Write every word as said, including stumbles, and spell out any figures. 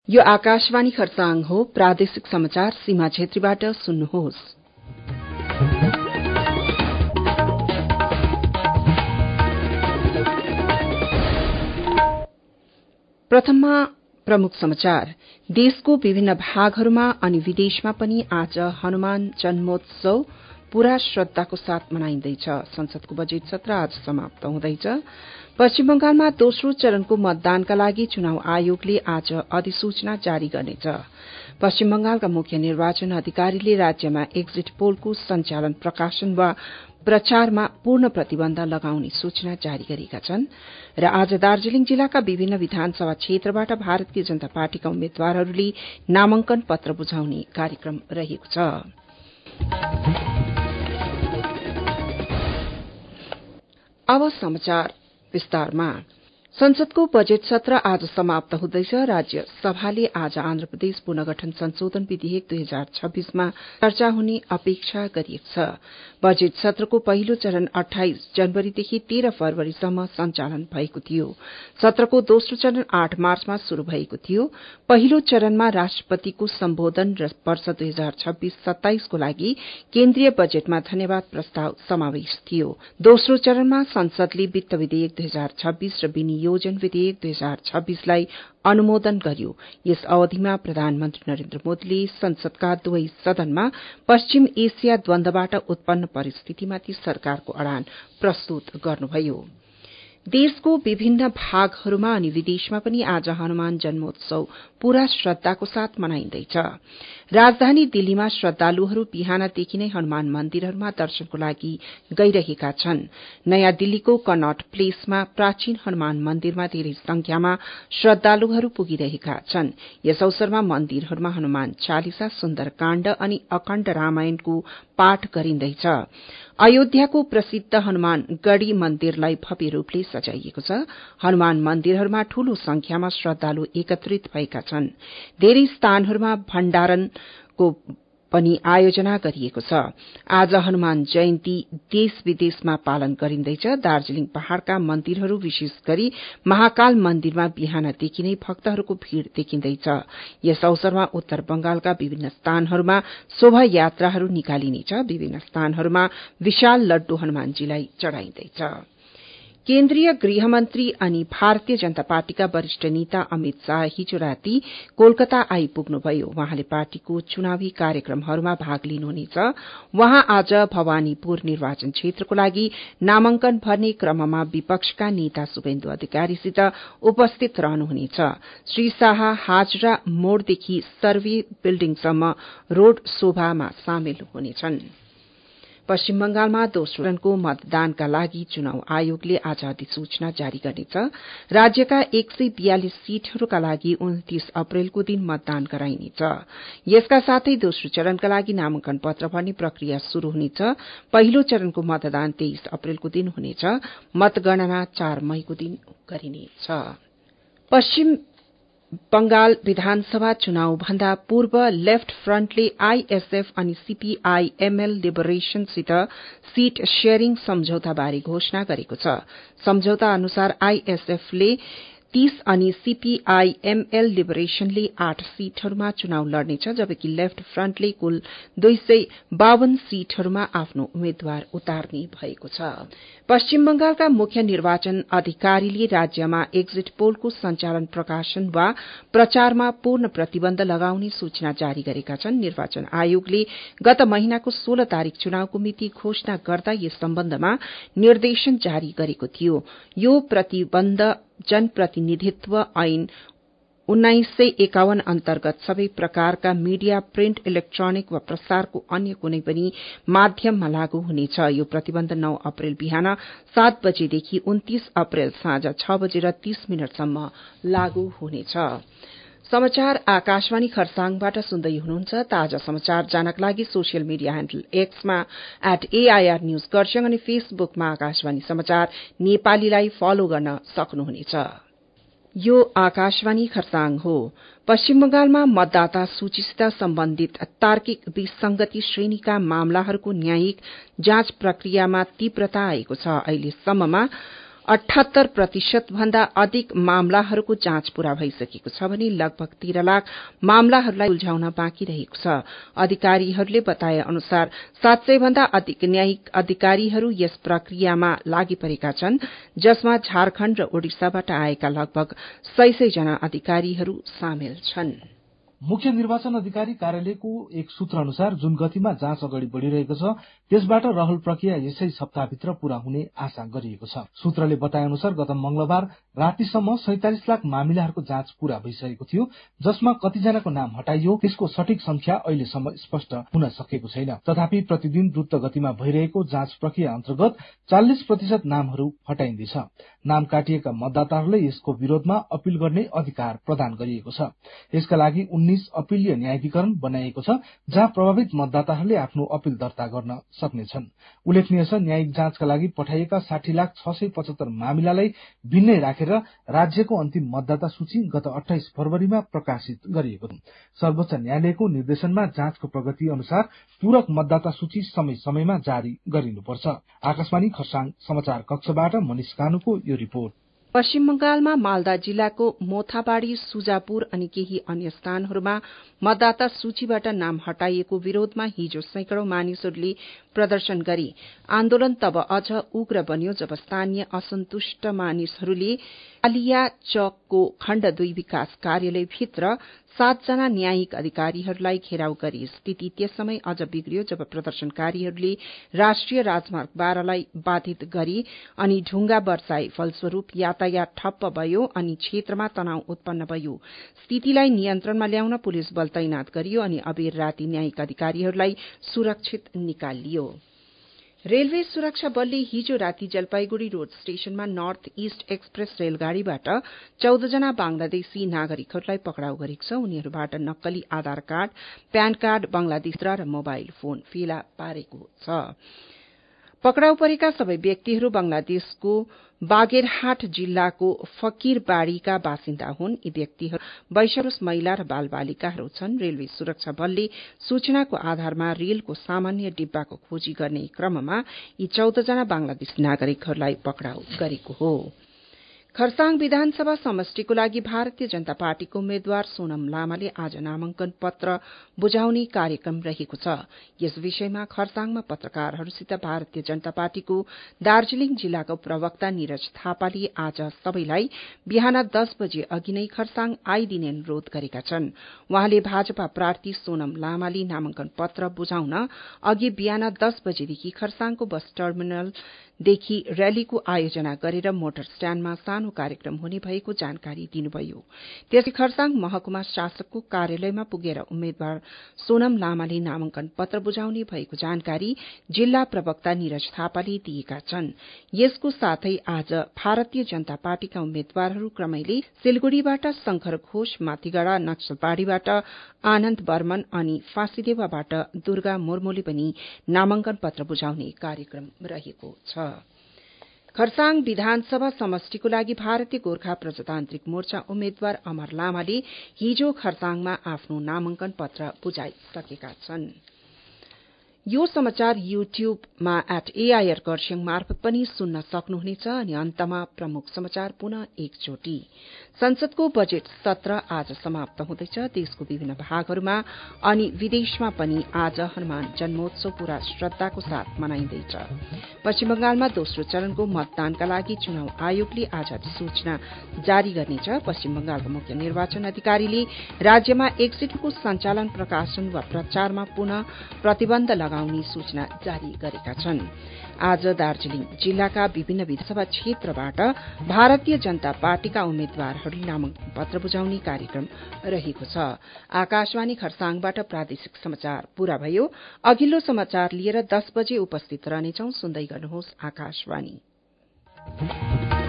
यो आकाशवाणी खरसाङ हो। प्रादेशिक समाचार सीमा छेत्रीबाट सुन्नुहोस्। प्रथममा प्रमुख समाचार। देशको विभिन्न भागहरूमा अनि विदेशमा पनि आज हनुमान जन्मोत्सव पूरा श्रद्धाको साथ मनाइन्दैछ। संसदको बजेट सत्र आज समाप्त हुँदैछ। पश्चिम बंगालमा दोस्रो चरणको मतदानका लागि चुनाव आयोगले आज अधिसूचना जारी गर्नेछ। पश्चिम बंगालका मुख्य निर्वाचन अधिकारीले राज्यमा एक्जिट पोलको संचालन, प्रकाशन वा प्रचारमा पूर्ण प्रतिबन्ध लगाउने सूचना जारी गरेका छन्। र आज दार्जीलिङ जिल्लाका विभिन्न विधानसभा क्षेत्रबाट भारतीय जनता पार्टीका उम्मेद्वारहरूले नामांकन पत्र बुझाउने कार्यक्रम रहेको छ। अब समाचार विस्तारमा। संसदको बजेट सत्र आज समाप्त हुँदैछ। राज्य सभाले आज आन्ध्र प्रदेश पुनर्गठन संशोधन विधेयक दुई हजार छब्बीसमा चर्चा हुने अपेक्षा गरिएको छ। बजेट सत्रको पहिलो चरण अठाइस जनवरीदेखि तेह्र फरवरीसम्म सञ्चालन भएको थियो। सत्रको दोस्रो चरण आठ मार्चमा शुरू भएको थियो। पहिलो चरणमा राष्ट्रपतिको सम्बोधन र वर्ष दुई हजार छब्बीस सत्ताइसको लागि केन्द्रीय बजेटमा धन्यवाद प्रस्ताव समावेश थियो। दोस्रो चरणमा संसदले वित्त विधेयक दुई हजार छब्बीस र विनियोजन विधेयक दुई हजार छब्बीसलाई अनुमोदन गर्यो। यस अवधिमा प्रधानमन्त्री नरेन्द्र मोदीले संसदका दुवै सदनमा पश्चिम एशिया द्वन्द्वबाट उत्पन्न परिस्थितिमाथि सरकारको अडान प्रस्तुत गर्नुभयो। देशको विभिन्न भागहरूमा अनि विदेशमा पनि आज हनुमान जन्मोत्सव पूरा श्रद्धाको साथ मनाइन्दैछ। राजधानी दिल्लीमा श्रद्धालुहरू बिहानदेखि नै हनुमान मन्दिरहरूमा दर्शनको लागि गइरहेका छन्। नयाँ दिल्लीको कनट प्लेसमा प्राचीन हनुमान मन्दिरमा धेरै संख्यामा श्रद्धालुहरू पुगिरहेका छन्। यस अवसरमा मन्दिरहरूमा हनुमान चालिसा, सुन्दरकाण्ड अनि अखण्ड रामायणको पाठ गरिन्दैछ। अयोध्याको प्रसिद्ध हनुमान गढ़ी मन्दिरलाई भव्य रूपले सजाइएको छ। हनुमान मन्दिरहरूमा ठूलो संख्यामा श्रद्धालु एकत्रित भएका छन्। धेरै स्थानहरूमा भण्डारणको पनि आयोजना गरिएको छ। आज हनुमान जयन्ती देश विदेशमा पालन गरिन्दैछ। दार्जीलिङ पहाड़का मन्दिरहरू विशेष गरी महाकाल मन्दिरमा बिहानदेखि नै भक्तहरूको भीड़ देखिन्दैछ। यस अवसरमा उत्तर बंगालका विभिन्न स्थानहरूमा शोभा यात्राहरू निकालिनेछ। विभिन्न स्थानहरूमा विशाल लड्डू हनुमानजीलाई चढ़ाइन्दैछ। केन्द्रीय गृहमन्त्री अनि भारतीय जनता पार्टीका वरिष्ठ नेता अमित शाह हिजो राति कोलकाता आइपुग्नुभयो। उहाँले पार्टीको चुनावी कार्यक्रमहरूमा भाग लिनुहुनेछ। उहाँ आज भवानीपुर निर्वाचन क्षेत्रको लागि नामांकन भर्ने क्रममा विपक्षका नेता शुभेन्दु अधिकारीसित उपस्थित रहनुहुनेछ। श्री शाह हाजरा मोड़देखि सर्वे बिल्डिङसम्म रोड शोभामा सामेल हुनेछन्। पश्चिम बंगालमा दोस्रो चरणको मतदानका लागि चुनाव आयोगले आज अधिसूचना जारी गर्नेछ। राज्यका एक सय बयालिस सीटहरूका लागि उन्तीस अप्रेलको दिन मतदान गराइनेछ। यसका साथै दोस्रो चरणका लागि नामांकन पत्र भर्ने प्रक्रिया शुरू हुनेछ। पहिलो चरणको मतदान तेइस अप्रेलको दिन हुनेछ। मतगणना चार मईको दिन गरिनेछ। पश्चिम बंगाल विधानसभा चुनाव भन्दा पूर्व लेफ्ट फ्रन्टले आईएसएफ अनि सीपीआईएमएल लिबरेशनसित सीट शेयरिङ सम्झौता बारे घोषणा गरेको छ। सम्झौता अनुसार आईएसएफले तीस अनि सीपीआईएमएल लिबरेशनले आठ सीटहरूमा चुनाव लड्नेछ, जबकि लेफ्ट फ्रन्टले कुल दुई सय बावन सीटहरूमा आफ्नो उम्मेद्वार उतार्ने भएको छ। पश्चिम बंगालका मुख्य निर्वाचन अधिकारीले राज्यमा एक्जिट पोलको संचालन, प्रकाशन वा प्रचारमा पूर्ण प्रतिबन्ध लगाउने सूचना जारी गरेका छन्। निर्वाचन आयोगले गत महिनाको सोह्र तारिक चुनावको मिति घोषणा गर्दा यस सम्बन्धमा निर्देशन जारी गरेको थियो। यो प्रतिबन्ध जनप्रतिनिधित्व ऐन उन्नाइस सय एकाउन्न अन्तर्गत सबै प्रकारका मीडिया, प्रिन्ट, इलेक्ट्रोनिक वा प्रसारको अन्य कुनै पनि माध्यममा लागू हुनेछ। यो प्रतिबन्ध नौ अप्रेल बिहान सात बजेदेखि उन्तीस अप्रेल साँझ छ बजेर तीस मिनटसम्म लागू हुनेछ। समाचार आकाशवाणी खरसाङबाट सुन्दै हुनुहुन्छ। ताजा समाचार जानक लागि सोसियल मिडिया ह्यान्डल एक्समा एट एआईआर न्यूज खरसाङ अनि फेसबुकमा आकाशवाणी समाचार नेपालीलाई फलो गर्न सक्नुहुनेछ। यो आकाशवाणी खरसाङ हो। पश्चिम बंगालमा मतदाता सूचीसित सम्बन्धित तार्किक विसंगति श्रेणीका मामलाहरूको न्यायिक जाँच प्रक्रियामा तीव्रता आएको छ। अहिलेसम्ममा अठहत्तर प्रतिशत भन्दा अधिक मामलाहरूको जाँच पूरा भइसकेको छ भने लगभग तेह्र लाख मामलाहरूलाई उल्झाउन बाँकी रहेको छ। अधिकारीहरूले बताए अनुसार सात सय भन्दा अधिक न्यायिक अधिकारीहरू यस प्रक्रियामा लागि परेका छन्, जसमा झारखण्ड र ओडिसाबाट आएका लगभग सय सय जना अधिकारीहरू सामेल छन्। मुख्य निर्वाचन अधिकारी कार्यालयको एक सूत्र अनुसार जुन गतिमा जाँच अगाडि बढ़िरहेको छ त्यसबाट रहल प्रक्रिया यसै सप्ताहभित्र पूरा हुने आशा गरिएको छ। सूत्रले बताए अनुसार गत मंगलबार रातिसम्म सैंतालिस लाख मामिलाहरूको जाँच पूरा भइसकेको थियो, जसमा कतिजनाको नाम हटाइयो त्यसको सठीक संख्या अहिलेसम्म स्पष्ट हुन सकेको छैन। तथापि प्रतिदिन द्रुत गतिमा भइरहेको जाँच प्रक्रिया अन्तर्गत चालिस प्रतिशत नामहरू हटाइन्दैछ। नाम काटिएका मतदाताहरूलाई यसको विरोधमा अपील गर्ने अधिकार प्रदान गरिएको छ। यसका लागि उन्नाइस अपीलीय न्यायाधिकरण बनाइएको छ, जहाँ प्रभावित मतदाताहरूले आफ्नो अपील दर्ता गर्न सक्नेछन्। उल्लेखनीय छ, न्यायिक जाँचका लागि पठाइएका साठी लाख छ सय पचहत्तर मामिलालाई भिन्नै राखेर राज्यको अन्तिम मतदाता सूची गत अठाइस फरवरीमा प्रकाशित गरिएको थियो। सर्वोच्च न्यायालयको निर्देशनमा जाँचको प्रगति अनुसार पूरक मतदाता सूची समय समयमा जारी गरिनुपर्छ। आकाशवाणी खरसाङ समाचार कक्षबाट मनिष कानुको यो रिपोर्ट। पश्चिम बंगालमा मालदा जिल्लाको मोथाबाड़ी, सुजापुर अनि केही अन्य स्थानहरूमा मतदाता सूचीबाट नाम हटाइएको विरोधमा हिजो सैकड़ौं मानिसहरूले प्रदर्शन गरे। आन्दोलन तब अझ उग्र बन्यो जब स्थानीय असन्तुष्ट मानिसहरूले आलिया चौकको खण्ड दुई विकास कार्यालय भित्र सातजना न्यायिक अधिकारीहरूलाई घेराउ गरे। स्थिति त्यस समय अझ बिग्रियो जब प्रदर्शनकारीहरूले राष्ट्रिय राजमार्ग बाह्रलाई बाधित गरे अनि ढुंगा बर्साए। फलस्वरूप यातायात ठप्प भयो अनि क्षेत्रमा तनाव उत्पन्न भयो। स्थितिलाई नियन्त्रणमा ल्याउन पुलिस बल तैनात गरियो अनि अबेर राति न्यायिक अधिकारीहरूलाई सुरक्षित निकालियो। रेलवे सुरक्षा बलले हिजो राति जलपाईगुड़ी रोड स्टेशनमा नर्थ ईस्ट एक्सप्रेस रेलगाड़ीबाट चौध जना बंगलादेशी नागरिकहरूलाई पक्राउ गरेको छ। उनीहरूबाट नक्कली Aadhaar card, PAN card, Bangladesh र मोबाइल फोन फेला पारेको छ। पक्राउ परेका सबै व्यक्तिहरू बंगलादेशको बागेरहाट जिल्लाको फकीरबाड़ीका बासिन्दा हुन्। यी व्यक्तिहरू वैश्यपुरूष, महिला र बाल बालिकाहरू छन्। रेलवे सुरक्षा बलले सूचनाको आधारमा रेलको सामान्य डिब्बाको खोजी गर्ने क्रममा यी चौध जना बंगलादेशी नागरिकहरूलाई पक्राउ गरेको हो। खरसाङ विधानसभा समष्टिको लागि भारतीय जनता पार्टीको उम्मेद्वार सोनम लामाले आज नामांकन पत्र बुझाउने कार्यक्रम रहेको छ। यस विषयमा खरसाङमा पत्रकारहरूसित भारतीय जनता पार्टीको दार्जीलिङ जिल्लाको प्रवक्ता निरज थापाले आज सबैलाई बिहान दस बजे अघि नै खरसाङ आइदिने अनुरोध गरेका छन्। उहाँले भाजपा प्रार्थी सोनम लामाले नामांकन पत्र बुझाउन अघि बिहान दस बजेदेखि खरसाङको बस टर्मिनलदेखि रयालीको आयोजना गरेर मोटर स्ट्याण्डमा सानो कार्यक्रम हुने भएको जानकारी दिनुभयो। त्यसै खरसाङ महकुमा शासकको कार्यालयमा पुगेर उम्मेद्वार सोनम लामाले नामांकन पत्र बुझाउने भएको जानकारी जिल्ला प्रवक्ता निरज थापाले दिएका छन्। यसको साथै आज भारतीय जनता पार्टीका उम्मेद्वारहरू क्रमैले सिलगढ़ीबाट शंकर घोष, माथिगढ़ा नक्सलबाड़ीबाट आनन्द बर्मन अनि फाँसीदेवाबाट दुर्गा मुर्मुले पनि नामांकन पत्र बुझाउने कार्यक्रम रहेको छ। खरसाङ विधानसभा समष्टिको लागि भारतीय गोर्खा प्रजातान्त्रिक मोर्चा उम्मेद्वार अमर लामाले हिजो खरसाङमा आफ्नो नामांकन पत्र बुझाइसकेका छन्। यो समाचार युट्युबमा एट एआईआर खरसाङ मार्फत पनि सुन्न सक्नुहुनेछ। अनि अन्तमा प्रमुख समाचार पुनः एकचोटि। संसदको बजेट सत्र आज समाप्त हुँदैछ। देशको विभिन्न भागहरूमा अनि विदेशमा पनि आज हनुमान जन्मोत्सव पूरा श्रद्धाको साथ मनाइँदैछ। पश्चिम बंगालमा दोस्रो चरणको मतदानका लागि चुनाव आयोगले आज सूचना जारी गर्नेछ। पश्चिम बंगालका मुख्य निर्वाचन अधिकारीले राज्यमा एक्जिटको संचालन, प्रकाशन वा प्रचारमा पुनः प्रतिबन्ध लगाउने सूचना जारी गरेका छन्। आज दार्जीलिङ जिल्लाका विभिन्न विधानसभा क्षेत्रबाट भारतीय जनता पार्टीका उम्मेद्वारहरूले नामांकन पत्र बुझाउने कार्यक्रम रहेको छ। आकाशवाणी खरसाङबाट प्रादेशिक समाचार पूरा भयो। अघिल्लो समाचार लिएर दस बजे उपस्थित रहनेछौं। सुन्दै गर्नुहोस् आकाशवाणी।